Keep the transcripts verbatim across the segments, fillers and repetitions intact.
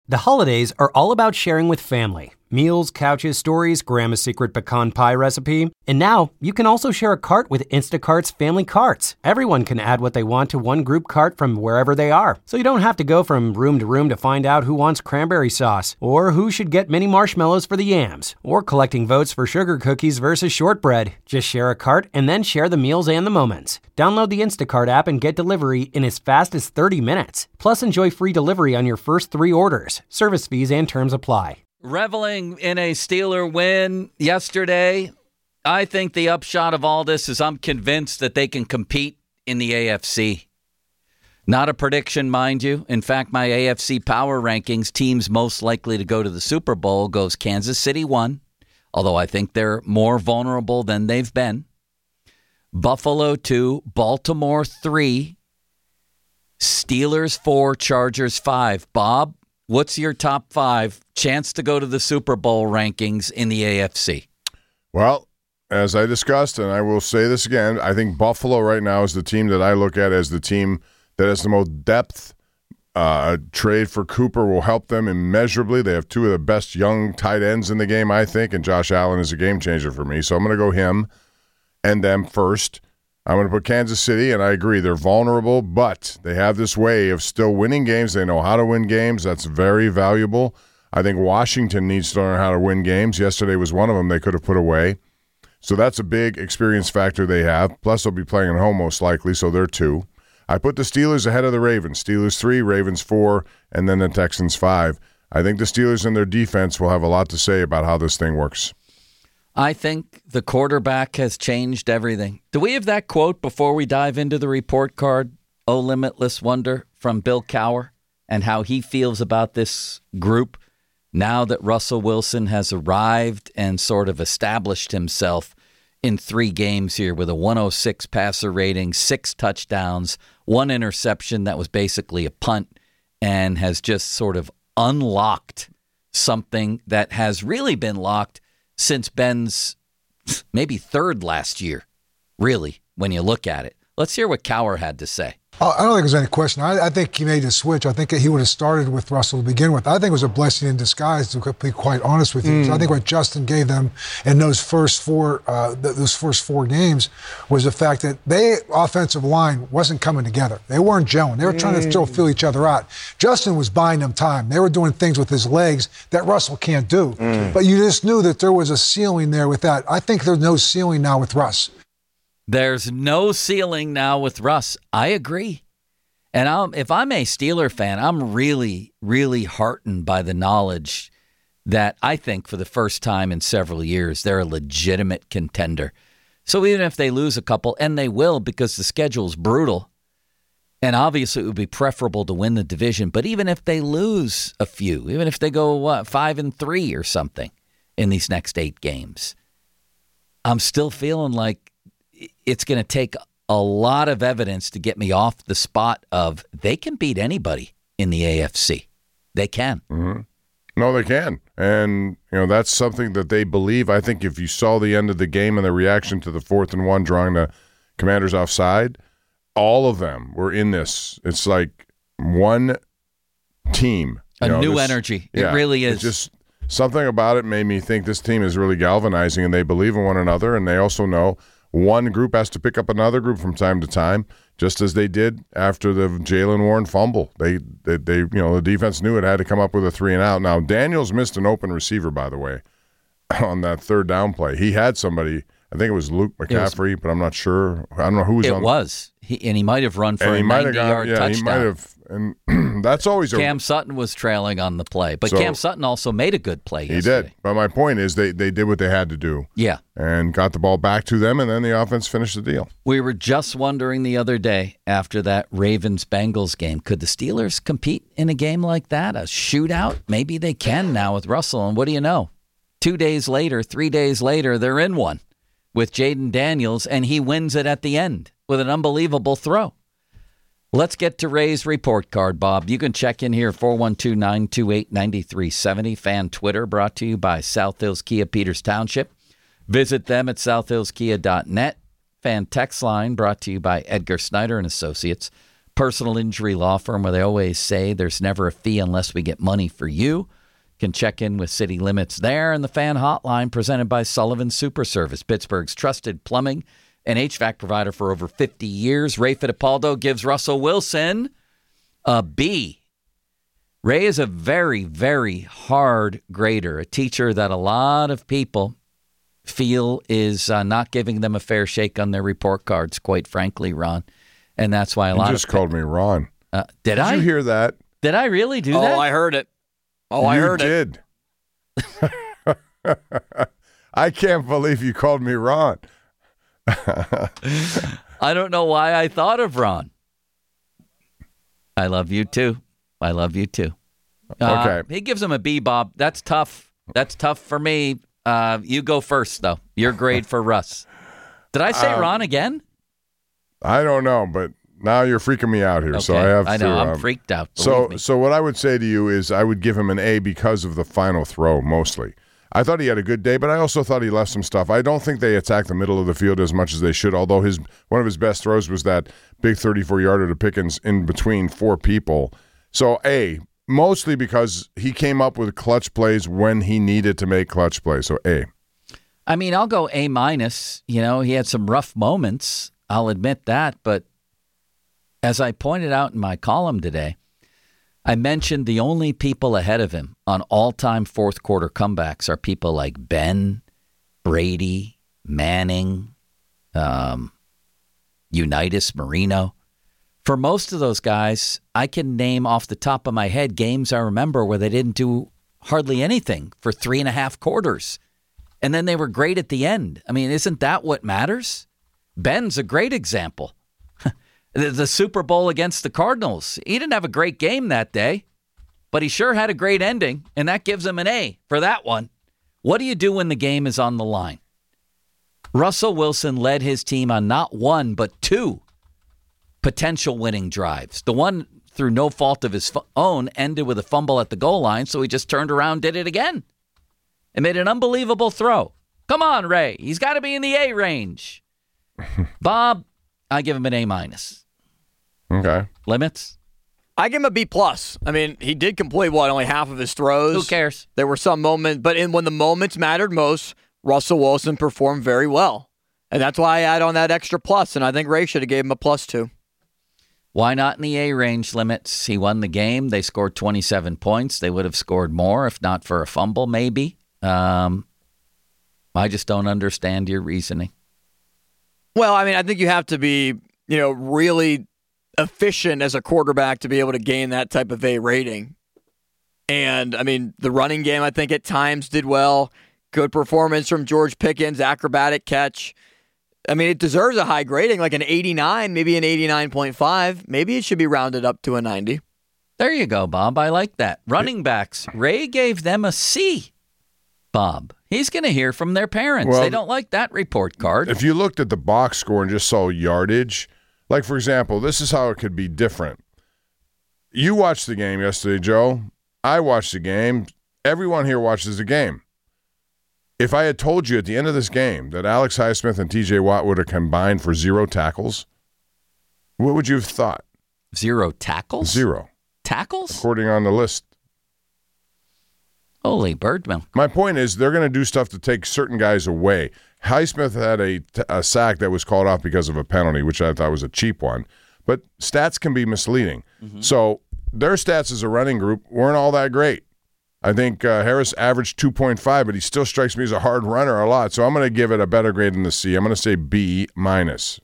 The holidays are all about sharing with family. Meals, couches, stories, Grandma's secret pecan pie recipe. And now, you can also share a cart with Instacart's Family Carts. Everyone can add what they want to one group cart from wherever they are. So you don't have to go from room to room to find out who wants cranberry sauce, or who should get mini marshmallows for the yams, or collecting votes for sugar cookies versus shortbread. Just share a cart and then share the meals and the moments. Download the Instacart app and get delivery in as fast as thirty minutes. Plus, enjoy free delivery on your first three orders. Service fees and terms apply. Reveling in a Steeler win yesterday, I think the upshot of all this is I'm convinced that they can compete in the A F C. Not a prediction, mind you. In fact, my A F C power rankings, teams most likely to go to the Super Bowl, goes Kansas City one, although I think they're more vulnerable than they've been. Buffalo two, Baltimore three, Steelers four, Chargers five. Bob, what's your top five chance to go to the Super Bowl rankings in the A F C? Well, as I discussed, and I will say this again, I think Buffalo right now is the team that I look at as the team that has the most depth. Uh, a trade for Cooper will help them immeasurably. They have two of the best young tight ends in the game, I think, and Josh Allen is a game changer for me. So I'm going to go him and them first. I'm going to put Kansas City, and I agree, they're vulnerable, but they have this way of still winning games. They know how to win games. That's very valuable. I think Washington needs to learn how to win games. Yesterday was one of them they could have put away. So that's a big experience factor they have. Plus, they'll be playing at home most likely, so they're two. I put the Steelers ahead of the Ravens. Steelers three, Ravens four, and then the Texans five. I think the Steelers and their defense will have a lot to say about how this thing works. I think the quarterback has changed everything. Do we have that quote before we dive into the report card? Oh, Limitless Wonder from Bill Cowher and how he feels about this group now that Russell Wilson has arrived and sort of established himself in three games here with a one oh six passer rating, six touchdowns, one interception that was basically a punt, and has just sort of unlocked something that has really been locked since Ben's maybe third last year, really, when you look at it. Let's hear what Cowher had to say. I don't think there's any question. I, I think he made a switch. I think he would have started with Russell to begin with. I think it was a blessing in disguise, to be quite honest with you. Mm. So I think what Justin gave them in those first four, uh, those first four games, was the fact that they offensive line wasn't coming together. They weren't gelling. They were trying mm. to still feel each other out. Justin was buying them time. They were doing things with his legs that Russell can't do. Mm. But you just knew that there was a ceiling there with that. I think there's no ceiling now with Russ. There's no ceiling now with Russ. I agree. And I'm, if I'm a Steeler fan, I'm really, really heartened by the knowledge that I think for the first time in several years, they're a legitimate contender. So even if they lose a couple, and they will because the schedule's brutal, and obviously it would be preferable to win the division, but even if they lose a few, even if they go, what, five and three or something in these next eight games, I'm still feeling like it's going to take a lot of evidence to get me off the spot of they can beat anybody in the A F C. They can. Mm-hmm. No, they can. And, you know, that's something that they believe. I think if you saw the end of the game and the reaction to the fourth and one drawing the Commanders offside, all of them were in this. It's like one team. A know, new this, energy. Yeah, it really is. It's just something about it made me think this team is really galvanizing, and they believe in one another, and they also know one group has to pick up another group from time to time, just as they did after the Jaylen Warren fumble. They, they, they, you know, the defense knew it had to come up with a three and out. Now, Daniels missed an open receiver, by the way, on that third down play. He had somebody, I think it was Luke McCaffrey, was, but I'm not sure. I don't know who was it on. It was. He, and he might have run for a ninety-yard yeah, touchdown. He might have, and that's always Cam a, Sutton was trailing on the play, but so, Cam Sutton also made a good play yesterday. He did, but my point is they, they did what they had to do. Yeah. And got the ball back to them, and then the offense finished the deal. We were just wondering the other day after that Ravens-Bengals game, could the Steelers compete in a game like that, a shootout? Maybe they can now with Russell, and what do you know? Two days later, three days later, they're in one with Jaden Daniels, and he wins it at the end with an unbelievable throw. Let's get to Ray's report card, Bob. You can check in here, four one two, nine two eight, nine three seven zero. Fan Twitter brought to you by South Hills Kia Peters Township. Visit them at south hills kia dot net. Fan Text Line brought to you by Edgar Snyder and Associates. personal injury law firm where they always say there's never a fee unless we get money for you. Can check in with City Limits there. And the Fan Hotline presented by Sullivan Super Service, Pittsburgh's trusted plumbing and H V A C provider for over fifty years. Ray Fittipaldo gives Russell Wilson a B. Ray is a very, very hard grader, a teacher that a lot of people feel is uh, not giving them a fair shake on their report cards, quite frankly, Ron. And that's why a you lot just of... just called me Ron. Uh, did, did I? Did you hear that? Did I really do oh, that? Oh, I heard it. Oh, you I heard did. it. I can't believe you called me Ron. I don't know why I thought of Ron. I love you too. I love you too. Uh, Okay. He gives him a B, Bob. That's tough. That's tough for me. Uh, you go first, though. Your grade for Russ. Did I say Um, Ron again? I don't know, but now you're freaking me out here, Okay. so I have to. I know. I'm um, freaked out. So, believe me. so what I would say to you is I would give him an A because of the final throw, mostly. I thought he had a good day, but I also thought he left some stuff. I don't think they attacked the middle of the field as much as they should, although his one of his best throws was that big thirty-four-yarder to Pickens in between four people. So, A, mostly because he came up with clutch plays when he needed to make clutch plays. So, A. I mean, I'll go A minus. You know, he had some rough moments. I'll admit that. But as I pointed out in my column today, I mentioned the only people ahead of him on all-time fourth-quarter comebacks are people like Ben, Brady, Manning, um, Unitas, Marino. For most of those guys, I can name off the top of my head games I remember where they didn't do hardly anything for three and a half quarters. And then they were great at the end. I mean, isn't that what matters? Ben's a great example. the, the Super Bowl against the Cardinals. He didn't have a great game that day, but he sure had a great ending, and that gives him an A for that one. What do you do when the game is on the line? Russell Wilson led his team on not one, but two potential winning drives. The one through no fault of his own ended with a fumble at the goal line, so he just turned around, did it again, and made an unbelievable throw. Come on, Ray. He's got to be in the A range. Bob, I give him an A minus. Okay. Limits? I give him a B plus. I mean, he did complete what only half of his throws. Who cares? There were some moments, but in when the moments mattered most, Russell Wilson performed very well, and that's why I add on that extra plus. And I think Ray should have gave him a plus too. Why not in the A range limits? He won the game. They scored twenty-seven points. They would have scored more if not for a fumble, maybe. Um, I just don't understand your reasoning. Well, I mean, I think you have to be, you know, really efficient as a quarterback to be able to gain that type of A rating. And, I mean, the running game, I think, at times did well. Good performance from George Pickens, acrobatic catch. I mean, it deserves a high grading, like an eighty-nine, maybe an eighty-nine point five. Maybe it should be rounded up to a ninety. There you go, Bob. I like that. Running backs, Ray gave them a C. Bob, he's going to hear from their parents. Well, they don't like that report card. If you looked at the box score and just saw yardage, like, for example, this is how it could be different. You watched the game yesterday, Joe. I watched the game. Everyone here watches the game. If I had told you at the end of this game that Alex Highsmith and T J Watt would have combined for zero tackles, what would you have thought? Zero tackles? Zero. Tackles? According on the list. Holy bird milk. My point is they're going to do stuff to take certain guys away. Highsmith had a, a sack that was called off because of a penalty, which I thought was a cheap one. But stats can be misleading. Mm-hmm. So their stats as a running group weren't all that great. I think uh, Harris averaged two point five, but he still strikes me as a hard runner a lot. So I'm going to give it a better grade than the C. I'm going to say B minus.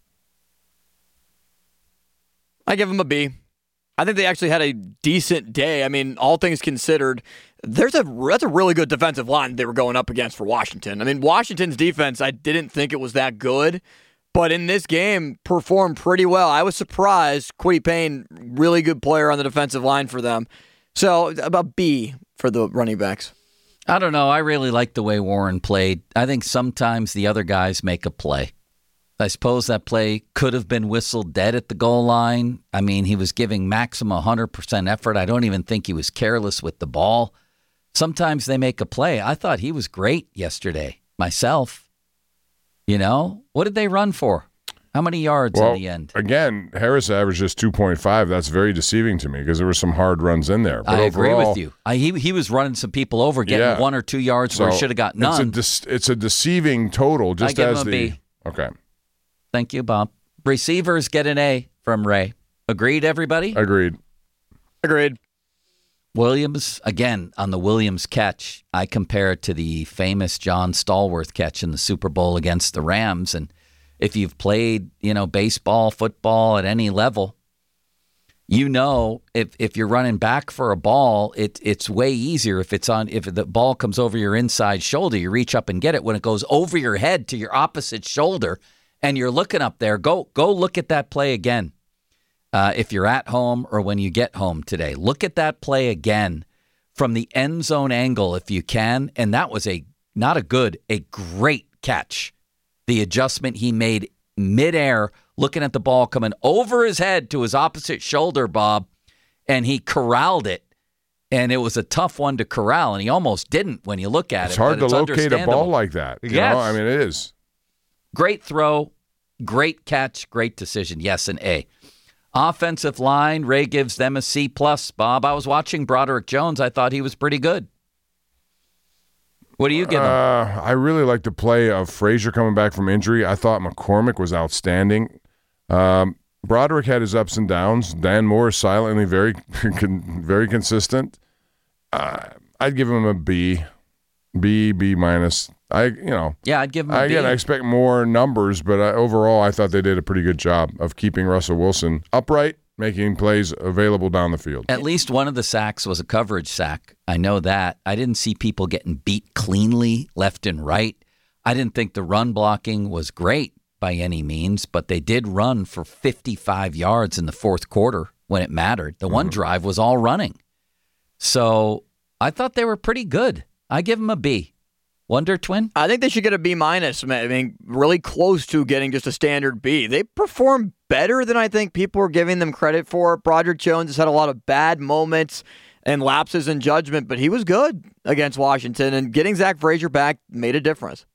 I give him a B. I think they actually had a decent day. I mean, all things considered, there's a that's a really good defensive line they were going up against for Washington. I mean, Washington's defense, I didn't think it was that good, but in this game, performed pretty well. I was surprised. Kwity Paye, really good player on the defensive line for them. So, about B for the running backs. I don't know. I really like the way Warren played. I think sometimes the other guys make a play. I suppose that play could have been whistled dead at the goal line. I mean, he was giving maximum one hundred percent effort. I don't even think he was careless with the ball. Sometimes they make a play. I thought he was great yesterday, myself. You know, what did they run for? How many yards well, in the end? Again, Harris averaged just two point five. That's very deceiving to me because there were some hard runs in there. But I agree overall, with you. I, he he was running some people over, getting yeah. one or two yards so where he should have got none. It's a, de- it's a deceiving total. Just I give as him a the B. Okay, Thank you, Bob. Receivers get an A from Ray. Agreed, everybody? agreed. Agreed. Williams, again, on the Williams catch, I compare it to the famous John Stallworth catch in the Super Bowl against the Rams. And if you've played, you know, baseball, football at any level, you know if if you're running back for a ball, it it's way easier if it's on if the ball comes over your inside shoulder, you reach up and get it. When it goes over your head to your opposite shoulder and you're looking up there, go go look at that play again. Uh, if you're at home or when you get home today, look at that play again from the end zone angle if you can. And that was a not a good, a great catch. The adjustment he made midair, looking at the ball coming over his head to his opposite shoulder, Bob, and he corralled it. And it was a tough one to corral, and he almost didn't when you look at It's it. hard but to it's locate a ball like that. You Yes. know? I mean, it is. Great throw, great catch, great decision. Yes, an A. Offensive line, Ray gives them a C plus. Bob, I was watching Broderick Jones. I thought he was pretty good. What do you give him? Uh, I really like the play of Frazier coming back from injury. I thought McCormick was outstanding. Um, Broderick had his ups and downs. Dan Moore is silently very, very consistent. Uh, I'd give him a B, B, B minus. I, you know, Yeah, I'd give him a I, B. again, I expect more numbers, but I, overall, I thought they did a pretty good job of keeping Russell Wilson upright, making plays available down the field. At least one of the sacks was a coverage sack. I know that. I didn't see people getting beat cleanly left and right. I didn't think the run blocking was great by any means, but they did run for fifty-five yards in the fourth quarter when it mattered. The one mm-hmm. drive was all running. So I thought they were pretty good. I give them a B. Wonder Twin? I think they should get a B minus. I mean, really close to getting just a standard B. They performed better than I think people were giving them credit for. Broderick Jones has had a lot of bad moments and lapses in judgment, but he was good against Washington, and getting Zach Frazier back made a difference.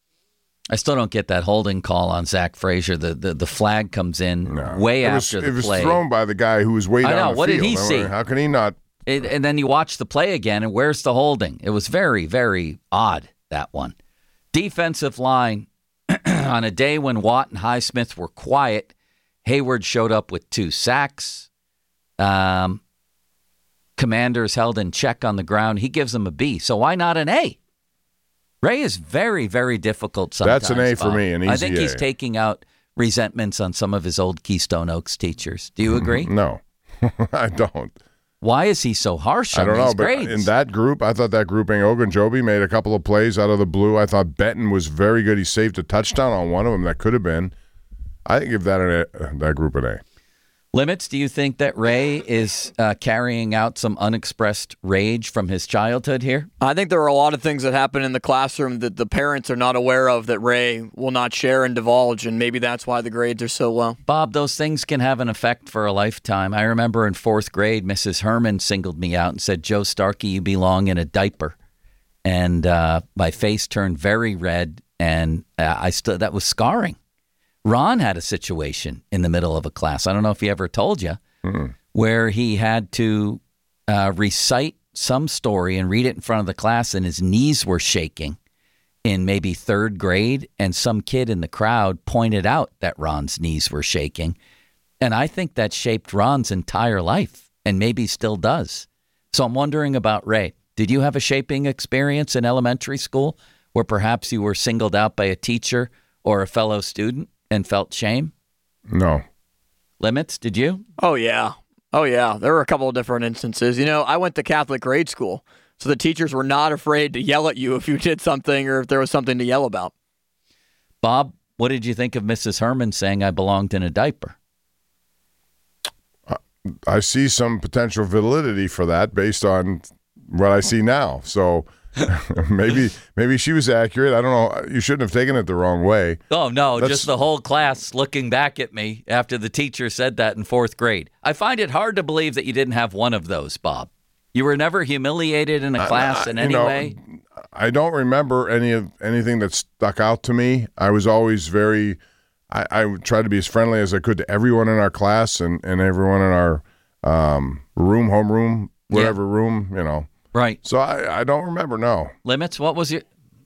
I still don't get that holding call on Zach Frazier. The the, the flag comes in no. way it was, after the it was play. It was thrown by the guy who was way I down know. the What field. did he see? How can he not? It, and then you watch the play again, and where's the holding? It was very, very odd, that one. Defensive line, on a day when Watt and Highsmith were quiet, Hayward showed up with two sacks. Um, Commanders held in check on the ground. He gives them a B. So why not an A? Ray is very, very difficult sometimes. That's an A for Bob. me, an easy I think A. he's taking out resentments on some of his old Keystone Oaks teachers. Do you agree? No, I don't. Why is he so harsh on I don't these know, but grades? in that group, I thought that grouping, Ogunjobi made a couple of plays out of the blue. I thought Benton was very good. He saved a touchdown on one of them that could have been. I give that an A, that group an A. Limits, do you think that Ray is uh, carrying out some unexpressed rage from his childhood here? I think there are a lot of things that happen in the classroom that the parents are not aware of that Ray will not share and divulge, and maybe that's why the grades are so low. Bob, those things can have an effect for a lifetime. I remember in fourth grade, Missus Herman singled me out and said, "Joe Starkey, you belong in a diaper." And uh, my face turned very red, and uh, I still that was scarring. Ron had a situation in the middle of a class. I don't know if he ever told you, mm-hmm. where he had to uh, recite some story and read it in front of the class, and his knees were shaking in maybe third grade, and some kid in the crowd pointed out that Ron's knees were shaking. And I think that shaped Ron's entire life, and maybe still does. So I'm wondering about Ray. Did you have a shaping experience in elementary school where perhaps you were singled out by a teacher or a fellow student and felt shame? No. Limits, did you? Oh, yeah. Oh, yeah. There were a couple of different instances. You know, I went to Catholic grade school, so the teachers were not afraid to yell at you if you did something or if there was something to yell about. Bob, what did you think of Missus Herman saying I belonged in a diaper? I see some potential validity for that based on what I see now. So maybe maybe she was accurate. I don't know. You shouldn't have taken it the wrong way. Oh, no, That's, just the whole class looking back at me after the teacher said that in fourth grade. I find it hard to believe that you didn't have one of those, Bob. You were never humiliated in a class I, I, in any know, way? I don't remember any of anything that stuck out to me. I was always very I, I tried to be as friendly as I could to everyone in our class and, and everyone in our um, room, homeroom, whatever yeah. room, you know. Right. So I, I don't remember, no. Limits, what was your...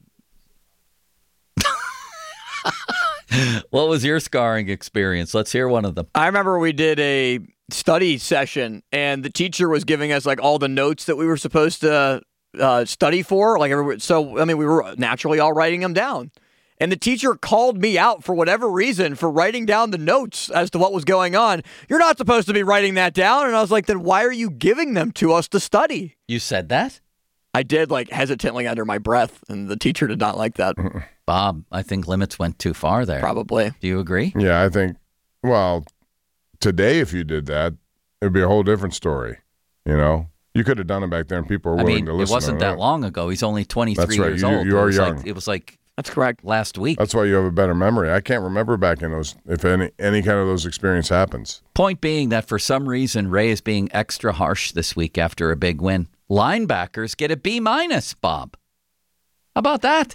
What was your scarring experience? Let's hear one of them. I remember we did a study session, and the teacher was giving us like all the notes that we were supposed to uh, study for. Like, every, so I mean, we were naturally all writing them down, and the teacher called me out for whatever reason for writing down the notes as to what was going on. You're not supposed to be writing that down, and I was like, then why are you giving them to us to study? You said that? I did, like, hesitantly under my breath, and the teacher did not like that. Bob, I think limits went too far there. Probably. Do you agree? Yeah, I think, well, today if you did that, it would be a whole different story, you know? You could have done it back then. People were willing I mean, to listen. It wasn't to that long ago. He's only twenty-three That's right. years you, old. You are it young. Like, it was like That's correct. last week. That's why you have a better memory. I can't remember back in those, if any any kind of those experience happens. Point being that for some reason, Ray is being extra harsh this week after a big win. Linebackers get a B minus, Bob. How about that?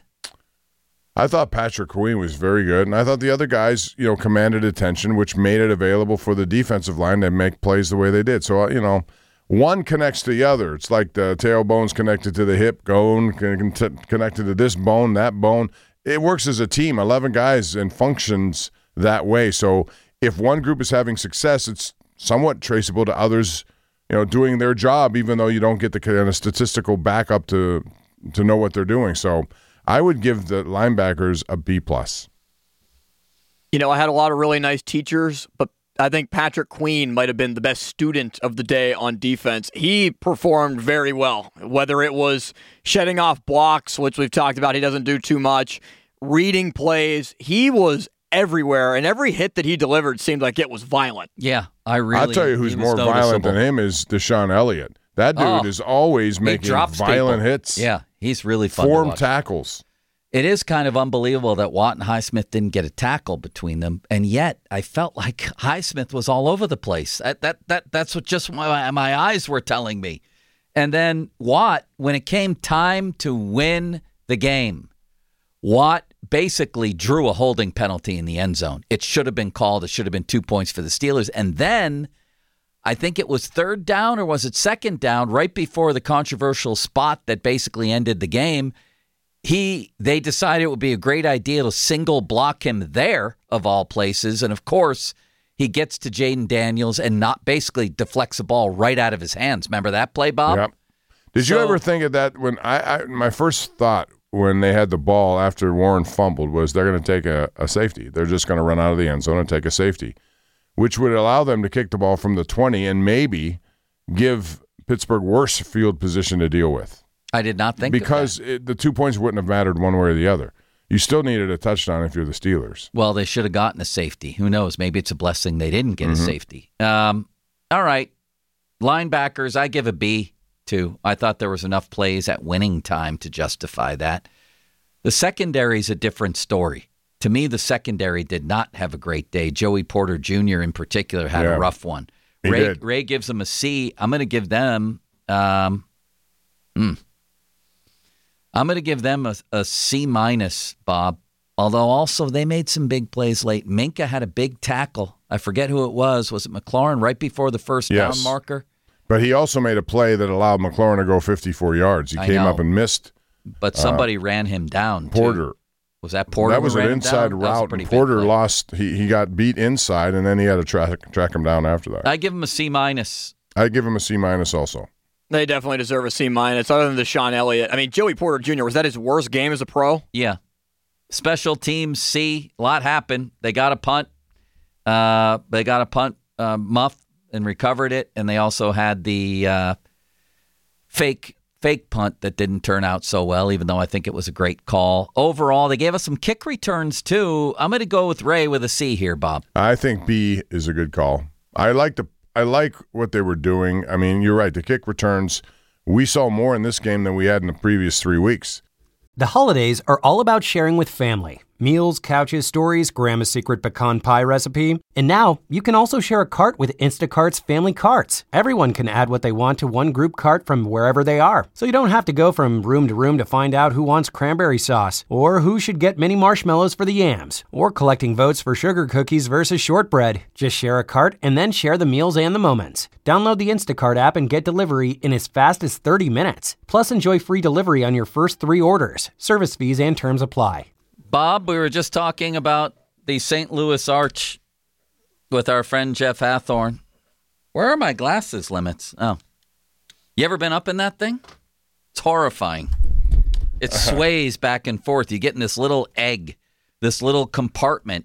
I thought Patrick Queen was very good, and I thought the other guys, you know, commanded attention, which made it available for the defensive line to make plays the way they did. So, you know, one connects to the other. It's like the tailbone's connected to the hip bone, connected to this bone, that bone. It works as a team, eleven guys, and functions that way. So if one group is having success, it's somewhat traceable to others, you know, doing their job, even though you don't get the kind of statistical backup to to know what they're doing. So I would give the linebackers a B plus. You know, I had a lot of really nice teachers, but I think Patrick Queen might have been the best student of the day on defense. He performed very well, whether it was shedding off blocks, which we've talked about, he doesn't do too much, reading plays. He was everywhere, and every hit that he delivered seemed like it was violent. Yeah, I really. I'll tell you who's more noticeable. violent than him is Deshaun Elliott. That dude oh, is always making violent people. hits. Yeah, he's really fun Form to watch. tackles. It is kind of unbelievable that Watt and Highsmith didn't get a tackle between them, and yet I felt like Highsmith was all over the place. That that that that's what just my, my eyes were telling me. And then Watt, when it came time to win the game, Watt basically drew a holding penalty in the end zone. It should have been called. It should have been two points for the Steelers. And then I think it was third down or was it second down, right before the controversial spot that basically ended the game. He, they decided it would be a great idea to single block him there, of all places. And, of course, he gets to Jaden Daniels and not basically deflects the ball right out of his hands. Remember that play, Bob? Yep. Did so, you ever think of that when I, I my first thought when they had the ball after Warren fumbled was they're going to take a, a safety. They're just going to run out of the end zone and take a safety, which would allow them to kick the ball from the twenty and maybe give Pittsburgh worse field position to deal with. I did not think because of that. It, the two points wouldn't have mattered one way or the other. You still needed a touchdown if you're the Steelers. Well, they should have gotten a safety. Who knows? Maybe it's a blessing they didn't get mm-hmm. a safety. Um, all right. Linebackers, I give a B, too. I thought there was enough plays at winning time to justify that. The secondary is a different story. To me, the secondary did not have a great day. Joey Porter Junior in particular had yeah, a rough one. He Ray, did. Ray gives them a C. I'm going to give them um, hmm. I'm going to give them a, a C minus, Bob. Although also they made some big plays late. Minka had a big tackle. I forget who it was. Was it McLaurin right before the first yes. down marker? But he also made a play that allowed McLaurin to go fifty-four yards. He I came know. up and missed. But somebody uh, ran him down, too. Porter. Was that Porter? That was who an ran inside him down? route. That was a Porter lost. He he got beat inside, and then he had to track track him down after that. I give him a C minus. I give him a C minus also. They definitely deserve a C minus. Other than Deshaun Elliott, I mean, Joey Porter Junior Was that his worst game as a pro? Yeah. Special teams C. A lot happened. They got a punt. Uh, they got a punt uh, muff and recovered it, and they also had the uh, fake. Fake punt that didn't turn out so well, even though I think it was a great call. Overall, they gave us some kick returns, too. I'm going to go with Ray with a C here, Bob. I think B is a good call. I like the I like what they were doing. I mean, you're right. The kick returns, we saw more in this game than we had in the previous three weeks. The holidays are all about sharing with family. Meals, couches, stories, Grandma's secret pecan pie recipe. And now, you can also share a cart with Instacart's family carts. Everyone can add what they want to one group cart from wherever they are. So you don't have to go from room to room to find out who wants cranberry sauce, or who should get mini marshmallows for the yams, or collecting votes for sugar cookies versus shortbread. Just share a cart and then share the meals and the moments. Download the Instacart app and get delivery in as fast as thirty minutes. Plus, enjoy free delivery on your first three orders. Service fees and terms apply. Bob, we were just talking about the Saint Louis Arch with our friend Jeff Hathorn. Where are my glasses, Limits? Oh. You ever been up in that thing? It's horrifying. It sways back and forth. You get in this little egg, this little compartment,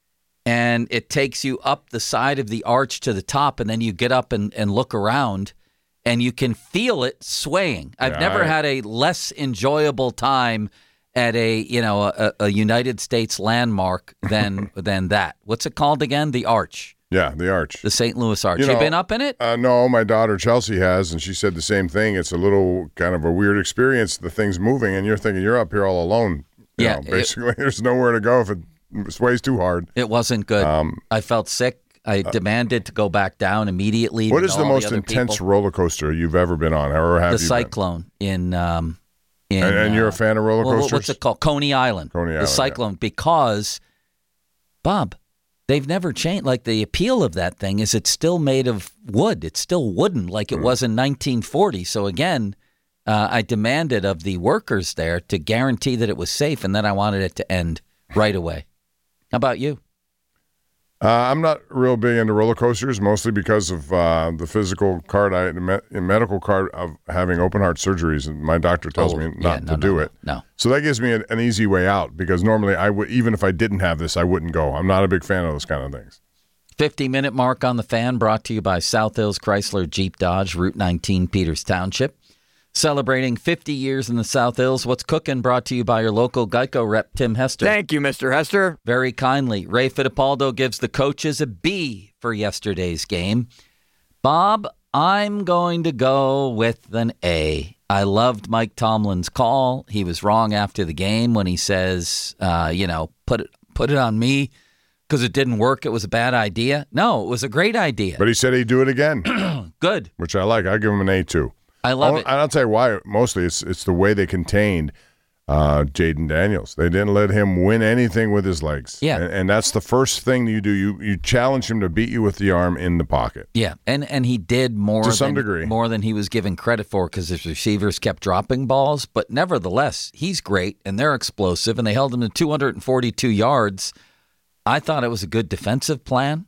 and it takes you up the side of the arch to the top, and then you get up and, and look around, and you can feel it swaying. I've Yeah, never I- had a less enjoyable time at a, you know, a, a United States landmark than than that. What's it called again? The Arch, Yeah, the Arch. the Saint Louis Arch. You You know, been up in it? Uh, no, my daughter Chelsea has, and she said the same thing. It's a little kind of a weird experience. The thing's moving, and you're thinking you're up here all alone. You Yeah, know, it- basically, there's nowhere to go if it sways too hard. It wasn't good. Um, I felt sick. I demanded to go back down immediately. What to is the all most other intense people. roller coaster you've ever been on, or have The you been? Cyclone in. Um, in And, and you're uh, a fan of roller well, coasters? what's it called? Coney Island. Coney the Island, yeah. Cyclone, because, Bob, they've never changed. Like, the appeal of that thing is it's still made of wood. It's still wooden like Hmm. it was in nineteen forty. So, again, uh, I demanded of the workers there to guarantee that it was safe, and then I wanted it to end right away. How about you? Uh, I'm not real big into roller coasters, mostly because of uh, the physical card, I, the me- medical card of having open heart surgeries, and my doctor tells Oh, me yeah, not no, to no, do no, it. no. So that gives me an, an easy way out, because normally I would, even if I didn't have this, I wouldn't go. I'm not a big fan of those kind of things. fifty-minute mark on the Fan, brought to you by South Hills Chrysler Jeep Dodge, Route nineteen, Peters Township. Celebrating fifty years in the South Hills. What's cooking? Brought to you by your local Geico rep, Tim Hester. Thank you, Mister Hester. Very kindly. Ray Fittipaldo gives the coaches a B for yesterday's game. Bob, I'm going to go with an A. I loved Mike Tomlin's call. He was wrong after the game when he says, uh, you know, put it put it on me because it didn't work. It was a bad idea. No, it was a great idea. But he said he'd do it again, Good. which I like. I give him an A too. I love I'll, it. I'll tell you why. Mostly, it's it's the way they contained uh, Jaden Daniels. They didn't let him win anything with his legs. Yeah. and, and that's the first thing you do. You you challenge him to beat you with the arm in the pocket. Yeah, and and he did more To some than, degree. more than he was given credit for because his receivers kept dropping balls. But nevertheless, he's great, and they're explosive, and they held him to two hundred forty-two yards. I thought it was a good defensive plan,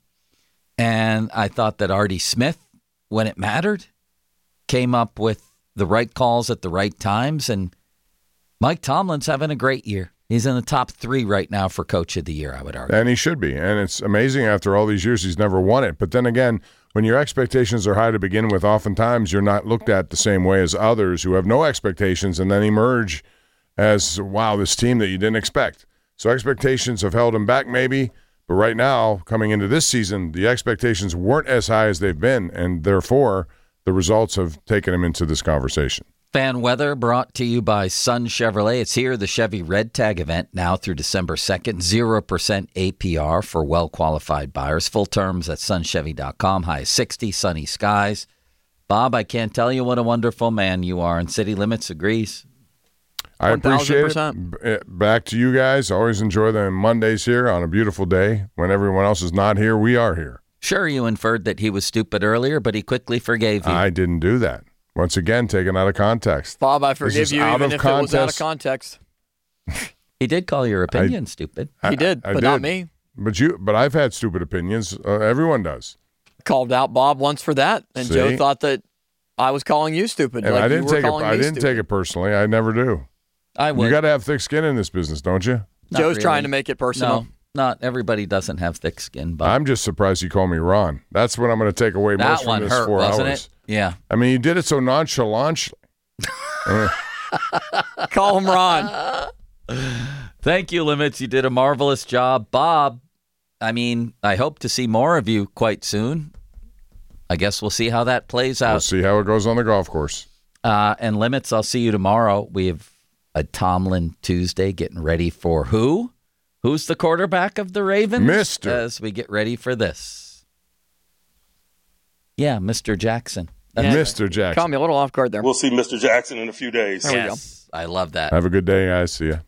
and I thought that Artie Smith, when it mattered, came up with the right calls at the right times, and Mike Tomlin's having a great year. He's in the top three right now for Coach of the Year, I would argue. And he should be. And it's amazing after all these years he's never won it. But then again, when your expectations are high to begin with, oftentimes you're not looked at the same way as others who have no expectations and then emerge as, wow, this team that you didn't expect. So expectations have held him back maybe. But right now, coming into this season, the expectations weren't as high as they've been. And therefore, the results have taken him into this conversation. Fan weather brought to you by Sun Chevrolet. It's here, the Chevy Red Tag event now through December second. zero percent A P R for well-qualified buyers. Full terms at sun chevy dot com. High sixty, sunny skies. Bob, I can't tell you what a wonderful man you are, and City Limits agrees. I appreciate it. one thousand B- eh, Back to you guys. Always enjoy the Mondays here on a beautiful day. When everyone else is not here, we are here. Sure, you inferred that he was stupid earlier, but he quickly forgave you. I didn't do that. Once again, taken out of context. Bob, I This forgive is you out even of if it was out of context. context. He did call your opinion stupid. I- He did, I but not me. But you, but I've had stupid opinions. Uh, everyone does. Called out Bob once for that, and Joe See? thought that I was calling you stupid. And like I didn't you were take it. calling I me didn't stupid. take it personally. I never do. I would. You got to have thick skin in this business, don't you? Not Joe's really. trying to make it personal. No, not everybody doesn't have thick skin, but I'm just surprised you call me Ron. That's what I'm going to take away that most from one this hurt, four wasn't hours. it? Yeah. I mean, you did it so nonchalantly. Call him Ron. Thank you, Limits. You did a marvelous job. Bob, I mean, I hope to see more of you quite soon. I guess we'll see how that plays We'll out. see how it goes on the golf course. Uh, and Limits, I'll see you tomorrow. We have a Tomlin Tuesday getting ready for who? Who's the quarterback of the Ravens? Mister As we get ready for this. Yeah, Mister Jackson. Yeah. Mister Jackson. Caught me a little off guard there. We'll see Mister Jackson in a few days. There we yes, I love that. Have a good day, guys. See ya.